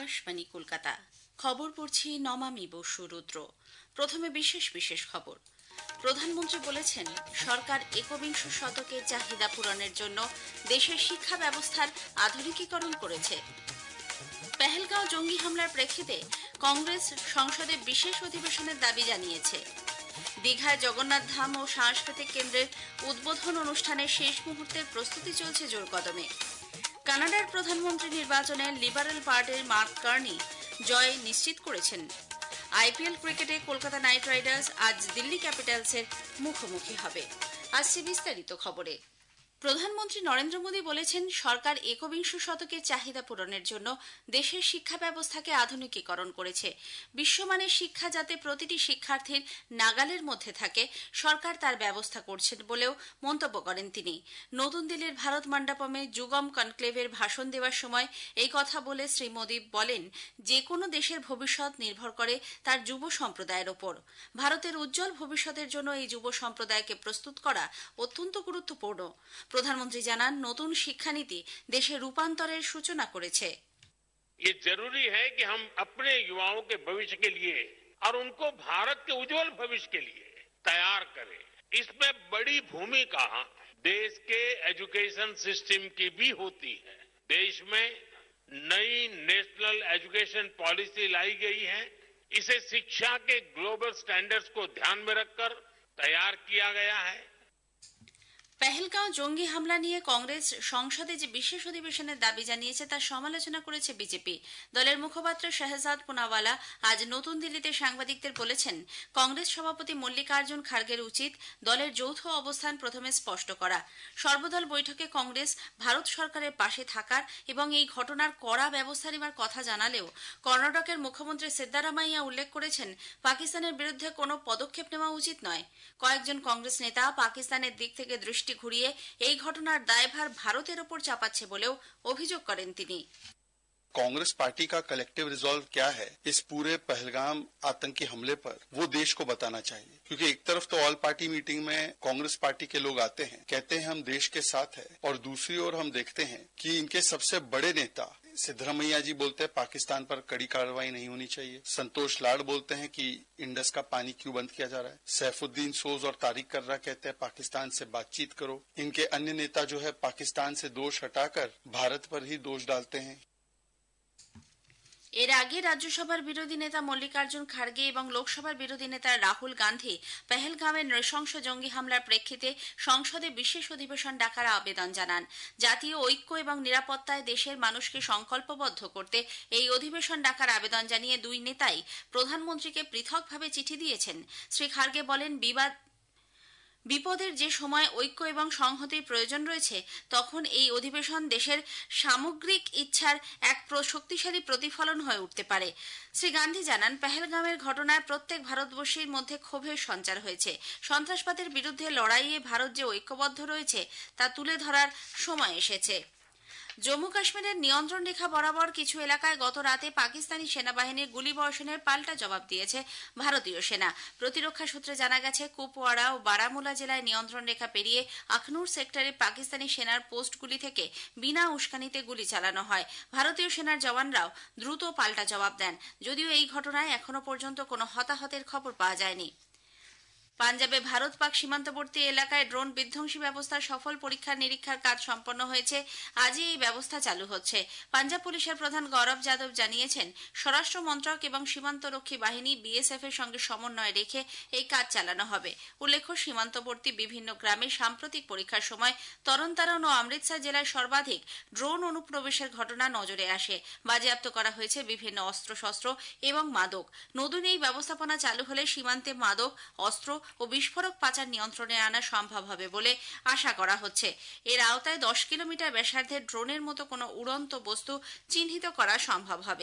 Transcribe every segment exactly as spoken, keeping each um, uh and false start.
আকাশবাণী কলকাতা। খবর পড়ছি নমামি বসু রুদ্র। প্রথমে বিশেষ বিশেষ খবর। প্রধানমন্ত্রী বলেছেন, সরকার একবিংশ শতকের চাহিদা পূরণের জন্য দেশের শিক্ষা ব্যবস্থার আধুনিকীকরণ করেছে। পেহেলগাঁও জঙ্গি হামলার প্রেক্ষিতে কংগ্রেস সংসদে বিশেষ অধিবেশনের দাবি জানিয়েছে। দীঘায় জগন্নাথ ধাম ও সাংস্কৃতিক কেন্দ্রের উদ্বোধন অনুষ্ঠানের শেষ মুহূর্তের প্রস্তুতি চলছে জোর কদমে। কানাডার প্রধানমন্ত্রী নির্বাচনে লিবারেল পার্টির মার্ক কার্নি জয় নিশ্চিত করেছেন। আইপিএল ক্রিকেটে কলকাতা নাইট রাইডার্স আজ দিল্লি ক্যাপিটালসের মুখোমুখি হবে। আসছে বিস্তারিত খবরে। প্রধানমন্ত্রী নরেন্দ্র মোদী বলেছেন, সরকার একবিংশ শতকের চাহিদা পূরণের জন্য দেশের শিক্ষা ব্যবস্থাকে আধুনিকীকরণ করেছে। বিশ্বমানের শিক্ষা যাতে প্রতিটি শিক্ষার্থীর নাগালের মধ্যে থাকে, সরকার তার ব্যবস্থা করছেন বলেও মন্তব্য করেন তিনি। নতুন দিল্লির ভারত মণ্ডপমে যুগম কনক্লেভের ভাষণ দেওয়ার সময় এই কথা বলে শ্রী মোদী বলেন, যে কোনো দেশের ভবিষ্যৎ নির্ভর করে তার যুব সম্প্রদায়ের ওপর। ভারতের উজ্জ্বল ভবিষ্যতের জন্য এই যুব সম্প্রদায়কে প্রস্তুত করা অত্যন্ত গুরুত্বপূর্ণ। প্রধানমন্ত্রী জানান, নতুন শিক্ষানীতি দেশে রূপান্তরের সূচনা করেছে। ये जरूरी है कि हम अपने युवाओं के भविष्य के लिए और उनको भारत के उज्जवल भविष्य के लिए तैयार करें। इसमें बड़ी भूमिका देश के एजुकेशन सिस्टम की भी होती है। देश में नई नेशनल एजुकेशन पॉलिसी लाई गई है। इसे शिक्षा के ग्लोबल स्टैंडर्ड्स को ध्यान में रखकर तैयार किया गया है। পেহেলগাঁও জঙ্গি হামলা নিয়ে কংগ্রেস সংসদে যে বিশেষ অধিবেশনের দাবি জানিয়েছে তার সমালোচনা করেছে বিজেপি। দলের মুখপাত্র শাহজাদ পুনাওয়ালা আজ নতুন দিল্লিতে সাংবাদিকদের বলেছেন, কংগ্রেস সভাপতি মল্লিকার্জুন খার্গের উচিত দলের যৌথ অবস্থান প্রথমে স্পষ্ট করা। সর্বদল বৈঠকে কংগ্রেস ভারত সরকারের পাশে থাকার এবং এই ঘটনার কড়া ব্যবস্থা নেওয়ার কথা জানালেও কর্ণাটকের মুখ্যমন্ত্রী সিদ্দারামাইয়া উল্লেখ করেছেন, পাকিস্তানের বিরুদ্ধে কোনো পদক্ষেপ নেওয়া উচিত নয়। কয়েকজন কংগ্রেস নেতা পাকিস্তানের দিক থেকে দৃষ্টি ঘুরিয়ে এই ঘটনার দায়ভার ভারতের ওপর চাপাচ্ছে বলেও অভিযোগ করেন তিনি। कांग्रेस पार्टी का कलेक्टिव रिजॉल्व क्या है इस पूरे पहलगाम आतंकी हमले पर, वो देश को बताना चाहिए। क्योंकि एक तरफ तो ऑल पार्टी मीटिंग में कांग्रेस पार्टी के लोग आते हैं, कहते हैं हम देश के साथ हैं, और दूसरी ओर हम देखते हैं कि इनके सबसे बड़े नेता सिद्धरामैया जी बोलते हैं पाकिस्तान पर कड़ी कार्रवाई नहीं होनी चाहिए। संतोष लाड बोलते हैं कि इंडस का पानी क्यों बंद किया जा रहा है। सैफुद्दीन सोज और तारिक कर्रा कहते हैं पाकिस्तान से बातचीत करो। इनके अन्य नेता जो है पाकिस्तान से दोष हटाकर भारत पर ही दोष डालते हैं। এর আগে রাজ্যসভার বিরোধী নেতা মল্লিকার্জুন খার্গে এবং লোকসভার বিরোধী নেতা রাহুল গান্ধী পেহেলগাঁওয়ের নৃশংস জঙ্গি হামলার প্রেক্ষিতে সংসদে বিশেষ অধিবেশন ডাকার আবেদন জানান। জাতীয় ঐক্য এবং নিরাপত্তায় দেশের মানুষকে সংকল্পবদ্ধ করতে এই অধিবেশন ডাকার আবেদন জানিয়ে দুই নেতাই প্রধানমন্ত্রীকে পৃথকভাবে চিঠি দিয়েছেন। শ্রী খার্গে বলেন, বিবাদ বিপদের যে সময় ঐক্য এবং সংহতির প্রয়োজন রয়েছে, তখন এই অধিবেশন দেশের সামগ্রিক ইচ্ছার এক শক্তিশালী প্রতিফলন হয়ে উঠতে পারে। শ্রী গান্ধী জানান, পেহেলগাঁওয়ের ঘটনায় প্রত্যেক ভারতবর্ষীর মধ্যে ক্ষোভের সঞ্চার হয়েছে। সন্ত্রাসবাদের বিরুদ্ধে লড়াইয়ে ভারত যে ঐক্যবদ্ধ রয়েছে তা তুলে ধরার সময় এসেছে। জম্মু কাশ্মীরের নিয়ন্ত্রণ রেখা বরাবর কিছু এলাকায় গত রাতে পাকিস্তানি সেনাবাহিনীর গুলিবর্ষণের পাল্টা জবাব দিয়েছে ভারতীয় সেনা। প্রতিরক্ষা সূত্রে জানা গেছে, কুপওয়াড়া ও বারামুলা জেলায় নিয়ন্ত্রণ রেখা পেরিয়ে আখনুর সেক্টরে পাকিস্তানি সেনার পোস্টগুলি থেকে বিনা উস্কানিতে গুলি চালানো হয়। ভারতীয় সেনার জওয়ানরাও দ্রুত পাল্টা জবাব দেন। যদিও এই ঘটনায় এখনো পর্যন্ত কোনো হতাহতের খবর পাওয়া যায়নি। পাঞ্জাবে ভারত পাক সীমান্তবর্তী এলাকায় ড্রোন বিধ্বংসী ব্যবস্থার সফল পরীক্ষা নিরীক্ষার কাজ সম্পন্ন হয়েছে। আজই এই ব্যবস্থা চালু হচ্ছে। পাঞ্জাব পুলিশের প্রধান গৌরব যাদব জানিয়েছেন, স্বরাষ্ট্র মন্ত্রক এবং সীমান্তরক্ষী বাহিনী বিএসএফ এর সঙ্গে সমন্বয় রেখে এই কাজ চালানো হবে। উল্লেখ্য, সীমান্তবর্তী বিভিন্ন গ্রামে সাম্প্রতিক পরীক্ষার সময় তরনতারন ও অমৃতসর জেলায় সর্বাধিক ড্রোন অনুপ্রবেশের ঘটনা নজরে আসে। বাজেয়াপ্ত করা হয়েছে বিভিন্ন অস্ত্রশস্ত্র এবং মাদক। নতুন এই ব্যবস্থাপনা চালু হলে সীমান্তে মাদক, অস্ত্র ও বিস্ফোরক পাচার নিয়ন্ত্রণে আনা সম্ভব হবে বলে আশা করা হচ্ছে। এর আওতায় দশ কিলোমিটার ব্যাসার্ধের ড্রোনের মতো কোনো উড়ন্ত বস্তু চিহ্নিত করা সম্ভব হবে।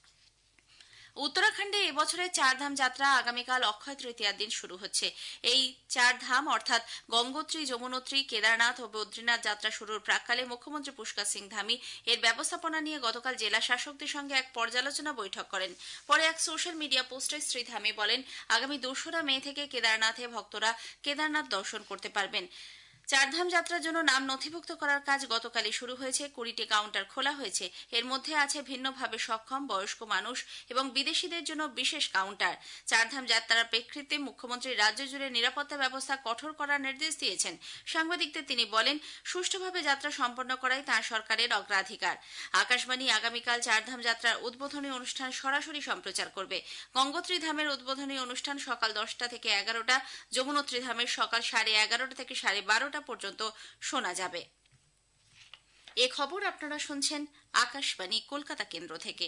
উত্তরাখণ্ডে এবছরের চারধাম যাত্রা আগামীকাল অক্ষয় তৃতীয়ার দিন শুরু হচ্ছে। এই চার ধাম অর্থাৎ গঙ্গোত্রী, যমুনোত্রী, কেদারনাথ ও বদ্রীনাথ যাত্রা শুরুর প্রাক্কালে মুখ্যমন্ত্রী পুষ্কর সিং ধামি এর ব্যবস্থাপনা নিয়ে গতকাল জেলা শাসকদের সঙ্গে এক পর্যালোচনা বৈঠক করেন। পরে এক সোশ্যাল মিডিয়া পোস্টে শ্রী ধামি বলেন, আগামী দোসরা মে থেকে কেদারনাথে ভক্তরা কেদারনাথ দর্শন করতে পারবেন। চারধাম যাত্রার জন্য নাম নথিভুক্ত করার কাজ গতকালই শুরু হয়েছে। কুড়িটি কাউন্টার খোলা হয়েছে। এর মধ্যে আছে ভিন্নভাবে সক্ষম, বয়স্ক মানুষ এবং বিদেশিদের জন্য বিশেষ কাউন্টার। চারধাম যাত্রার প্রেক্ষিতে মুখ্যমন্ত্রী রাজ্য জুড়ে নিরাপত্তা ব্যবস্থা কঠোর করার নির্দেশ দিয়েছেন। সাংবাদিকদের তিনি বলেন, সুষ্ঠুভাবে যাত্রা সম্পন্ন করাই তাঁর সরকারের অগ্রাধিকার। আকাশবাণী আগামীকাল চারধাম যাত্রার উদ্বোধনী অনুষ্ঠান সরাসরি সম্প্রচার করবে। গঙ্গোত্রী ধামের উদ্বোধনী অনুষ্ঠান সকাল দশটা থেকে এগারোটা, যমুনোত্রী ধামের সকাল সাড়ে এগারোটা থেকে সাড়ে বারোটা পর্যন্ত শোনা যাবে। এ খবর আপনারা শুনছেন আকাশবাণী কলকাতা কেন্দ্র থেকে।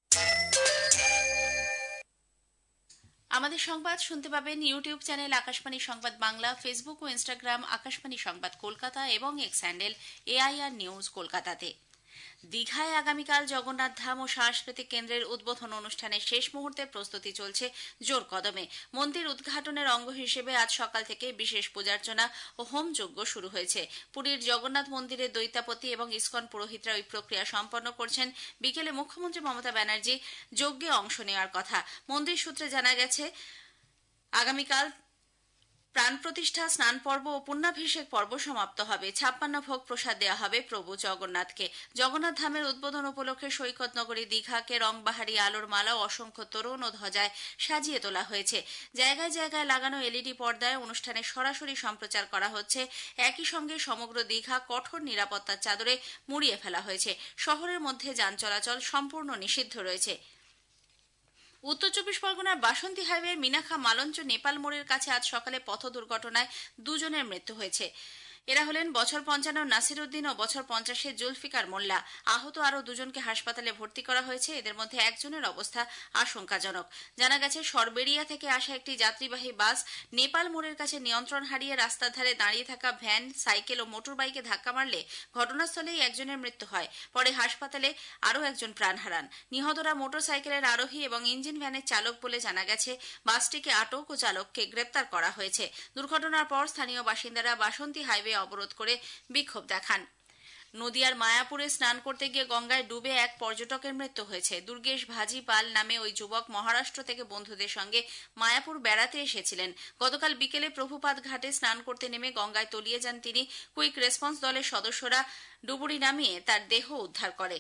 আমাদের সংবাদ শুনতে পাবেন ইউটিউব চ্যানেল আকাশবাণী সংবাদ বাংলা, ফেসবুক ও ইনস্টাগ্রাম আকাশবাণী সংবাদ কলকাতা এবং এক্স হ্যান্ডেল এআইআর নিউজ কলকাতাতে। দীঘায় আগামীকাল জগন্নাথ ধাম ও সাংস্কৃতিক কেন্দ্রের উদ্বোধন অনুষ্ঠানের শেষ মুহূর্তের প্রস্তুতি চলছে জোর কদমে। মন্দির উদ্ঘাটনের অঙ্গ হিসেবে আজ সকাল থেকে বিশেষ পূজার্চনা ও হোম যজ্ঞ শুরু হয়েছে। পুরীর জগন্নাথ মন্দিরের দৈতাপতি এবং ইসকন পুরোহিতরা ওই প্রক্রিয়া সম্পন্ন করছেন। বিকেলে মুখ্যমন্ত্রী মমতা ব্যানার্জি যজ্ঞে অংশ নেওয়ার কথা। মন্দির সূত্রে জানা গেছে, আগামীকাল প্রাণ প্রতিষ্ঠা, স্নান পর্ব ও পুণ্যাভিষেক পর্ব সমাপ্ত হবে। ছাপ্পান্ন ভোগ প্রসাদ দেওয়া হবে প্রভু জগন্নাথকে। জগন্নাথ ধামের উদ্বোধন উপলক্ষে সৈকত নগরী দীঘাকে রংবাহারি আলোর মালা ও অসংখ্য তোরণ ও ধ্বজায় সাজিয়ে তোলা হয়েছে। জায়গায় জায়গায় লাগানো এলইডি পর্দায় অনুষ্ঠানে সরাসরি সম্প্রচার করা হচ্ছে। একই সঙ্গে সমগ্র দীঘা কঠোর নিরাপত্তার চাদরে মুড়িয়ে ফেলা হয়েছে। শহরের মধ্যে যান চলাচল সম্পূর্ণ নিষিদ্ধ রয়েছে। উত্তর চব্বিশ পরগনার বাসন্তী হাইওয়ে মিনাখা মালঞ্চ নেপাল মোড়ের কাছে আজ সকালে পথ দুর্ঘটনায় দুজনের মৃত্যু হয়েছে। এরা হলেন বছর পঞ্চান্ন নাসির উদ্দিন ও বছর পঞ্চাশের জুলফিকার মোল্লা। আহত আরও দুজনকে হাসপাতালে ভর্তি করা হয়েছে। এদের মধ্যে একজনের অবস্থা আশঙ্কাজনক। জানা গেছে, সরবেরিয়া থেকে আসা একটি যাত্রীবাহী বাস নেপাল মোড়ের কাছে নিয়ন্ত্রণ হারিয়ে রাস্তার ধারে দাঁড়িয়ে থাকা ভ্যান, সাইকেল ও মোটর বাইকে ধাক্কা মারলে ঘটনাস্থলেই একজনের মৃত্যু হয়। পরে হাসপাতালে আরও একজন প্রাণ হারান। নিহতরা মোটর সাইকেলের আরোহী এবং ইঞ্জিন ভ্যানের চালক বলে জানা গেছে। বাসটিকে আটক ও চালককে গ্রেপ্তার করা হয়েছে। দুর্ঘটনার পর স্থানীয় বাসিন্দারা বাসন্তী হাইওয়ে অবরোধ করে বিক্ষোভ দেখান। নদিয়ার মায়াপুরে স্নান করতে গিয়ে গঙ্গায় ডুবে এক পর্যটকের মৃত্যু হয়েছে। দুর্গেশ ভাজি পাল নামে ওই যুবক মহারাষ্ট্র থেকে বন্ধুদের সঙ্গে মায়াপুর বেড়াতে এসেছিলেন। গতকাল বিকেলে প্রভুপাদ ঘাটে স্নান করতে নেমে গঙ্গায় তলিয়ে যান তিনি। কুইক রেসপন্স দলের সদস্যরা ডুবুরি নামিয়ে তার দেহ উদ্ধার করে।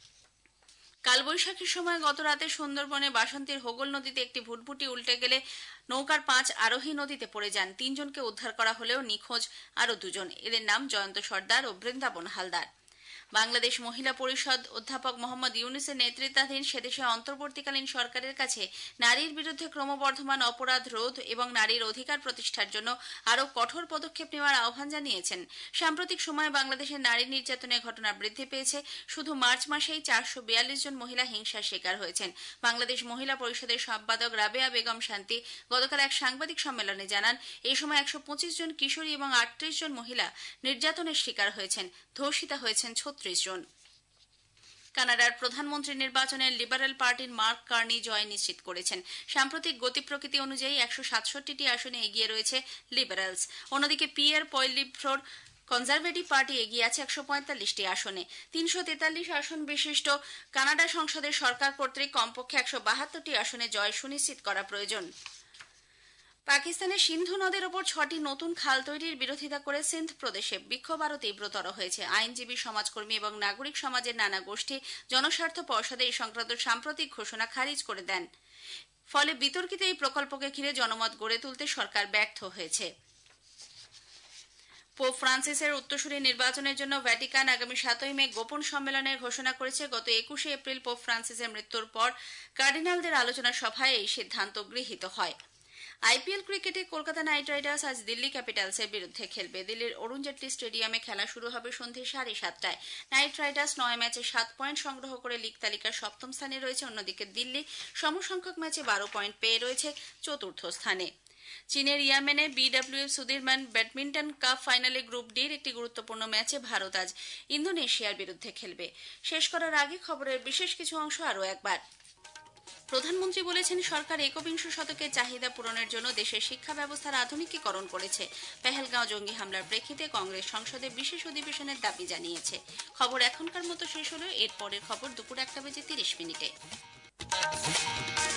কালবৈশাখীর সময় গত রাতে সুন্দরবনে বাসন্তীর হোগল নদীতে একটি ভুটভুটি উল্টে গেলে নৌকার পাঁচ আরোহী নদীতে পড়ে যান। তিনজনকে উদ্ধার করা হলেও নিখোঁজ আরও দুজন। এদের নাম জয়ন্ত সর্দার ও বৃন্দাবন হালদার। বাংলাদেশ মহিলা পরিষদ অধ্যাপক মোহাম্মদ ইউনুসের নেতৃত্বাধীন সেদেশে অন্তর্বর্তীকালীন সরকারের কাছে নারীর বিরুদ্ধে ক্রমবর্ধমান অপরাধ রোধ এবং নারীর অধিকার প্রতিষ্ঠার জন্য আরও কঠোর পদক্ষেপ নেওয়ার আহ্বান জানিয়েছেন। সাম্প্রতিক সময়ে বাংলাদেশে নারী নির্যাতনের ঘটনা বৃদ্ধি পেয়েছে। শুধু মার্চ মাসেই চারশো বিয়াল্লিশ জন মহিলা হিংসার শিকার হয়েছেন। বাংলাদেশ মহিলা পরিষদের সম্পাদক রাবেয়া বেগম শান্তি গতকাল এক সাংবাদিক সম্মেলনে জানান, এই সময় একশো পঁচিশ জন কিশোরী এবং আটত্রিশ জন মহিলা নির্যাতনের শিকার হয়েছেন। ধর্ষিতা হয়েছেন ছত্রিশ জন। কানাডার প্রধানমন্ত্রী নির্বাচনে লিবারেল পার্টির মার্ক কার্নি জয় নিশ্চিত করেছেন। সাম্প্রতিক গতি প্রকৃতি অনুযায়ী একশো সাতষট্টিটি আসনে এগিয়ে রয়েছে লিবারেলস। অন্যদিকে পিয়ার পয়েলিভ্রোর কনজারভেটিভ পার্টি এগিয়ে আছে একশো পঁয়তাল্লিশটি আসনে। তিনশো তেতাল্লিশ আসন বিশিষ্ট কানাডা সংসদের সরকার কর্তৃক কমপক্ষে একশো বাহাত্তরটি আসনে জয় সুনিশ্চিত করা প্রয়োজন। পাকিস্তানের সিন্ধু নদের ওপর ছটি নতুন খাল তৈরির বিরোধিতা করে সিন্ধ প্রদেশে বিক্ষোভ আরও তীব্রতর হয়েছে। আইনজীবী, সমাজকর্মী এবং নাগরিক সমাজের নানা গোষ্ঠী জনস্বার্থ পর্ষদে এই সংক্রান্ত সাম্প্রতিক ঘোষণা খারিজ করে দেন। ফলে বিতর্কিত এই প্রকল্পকে ঘিরে জনমত গড়ে তুলতে সরকার ব্যর্থ হয়েছে। পোপ ফ্রান্সিসের উত্তরসূরি নির্বাচনের জন্য ভ্যাটিকান আগামী সাতই মে গোপন সম্মেলনের ঘোষণা করেছে। গত একুশে এপ্রিল পোপ ফ্রান্সিসের মৃত্যুর পর কার্ডিনালদের আলোচনা সভায় এই সিদ্ধান্ত গৃহীত হয়। আইপিএল ক্রিকেটে কলকাতা নাইট রাইডার্স আজ দিল্লি ক্যাপিটালসের বিরুদ্ধে খেলবে। দিল্লির অরুণ জেটলি স্টেডিয়ামে খেলা শুরু হবে সন্ধ্যে সাড়ে সাতটায়। নাইট রাইডার্স নয় ম্যাচে সাত পয়েন্ট সংগ্রহ করে লিগ তালিকার সপ্তম স্থানে রয়েছে। অন্যদিকে দিল্লি সমসংখ্যক ম্যাচে বারো পয়েন্ট পেয়ে রয়েছে চতুর্থ স্থানে। চীনের ইয়ামেনে বিডব্লিউএফ সুধীরমান ব্যাডমিন্টন কাপ ফাইনালে গ্রুপ ডির একটি গুরুত্বপূর্ণ ম্যাচে ভারত আজ ইন্দোনেশিয়ার বিরুদ্ধে খেলবে। শেষ করার আগে খবরের বিশেষ কিছু অংশ আরও একবার। প্রধানমন্ত্রী বলেছেন, সরকার একবিংশ শতকের চাহিদা পূরণের জন্য দেশের শিক্ষা ব্যবস্থার আধুনিকীকরণ করেছে। পেহেলগাঁও জঙ্গি হামলার প্রেক্ষিতে কংগ্রেস সংসদে বিশেষ অধিবেশনের দাবি জানিয়েছে। খবর এখনকার মতো শেষ হলো। এর পরের খবর দুপুর একটা বেজে তিরিশ মিনিটে।